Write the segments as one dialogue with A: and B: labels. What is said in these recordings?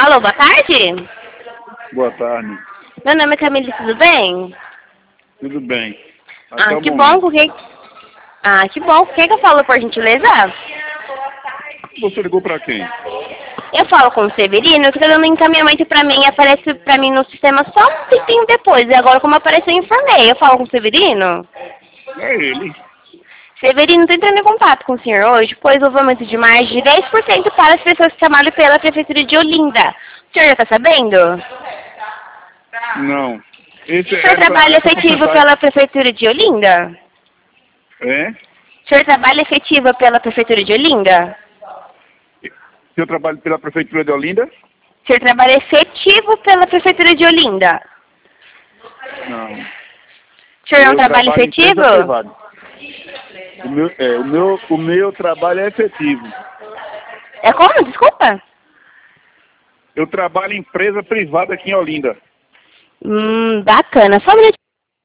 A: Alô, boa tarde?
B: Boa tarde.
A: Meu nome é Camille, tudo bem?
B: Tudo bem. Até o
A: Que
B: momento.
A: bom, porque... que bom. O que que eu falo, por gentileza?
B: Você ligou pra quem?
A: Eu falo com o Severino, que tá dando encaminhamento pra mim, aparece pra mim no sistema só um tempinho depois. E agora, como apareceu, eu informei. Eu falo com o Severino?
B: É ele.
A: Severino, tô entrando em contato com o senhor hoje, pois houve aumento de mais de 10% para as pessoas que trabalham pela Prefeitura de Olinda. O senhor já tá sabendo?
B: Não.
A: O senhor trabalha efetivo pela Prefeitura de Olinda?
B: É?
A: O senhor trabalha efetivo pela Prefeitura de Olinda?
B: Eu trabalho pela Prefeitura de Olinda?
A: O senhor trabalha efetivo pela Prefeitura de Olinda?
B: Não.
A: O senhor não trabalha efetivo?
B: O meu trabalho é efetivo.
A: É como? Desculpa?
B: Eu trabalho em empresa privada aqui em Olinda.
A: Bacana. Só um minutinho.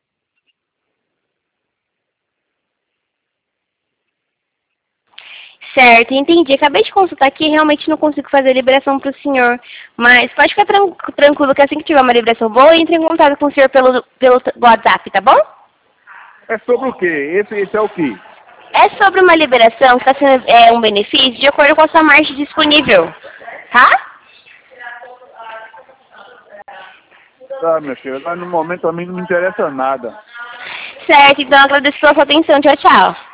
A: Certo, entendi. Acabei de consultar aqui e realmente não consigo fazer a liberação para o senhor. Mas pode ficar tranquilo que assim que tiver uma liberação boa, entre em contato com o senhor pelo WhatsApp, tá bom?
B: É sobre o quê? Esse é o quê?
A: É sobre uma liberação que está sendo um benefício de acordo com a sua marcha disponível. Tá?
B: Tá, minha filha, mas no momento a mim não me interessa nada.
A: Certo, então agradeço pela sua atenção. Tchau, tchau.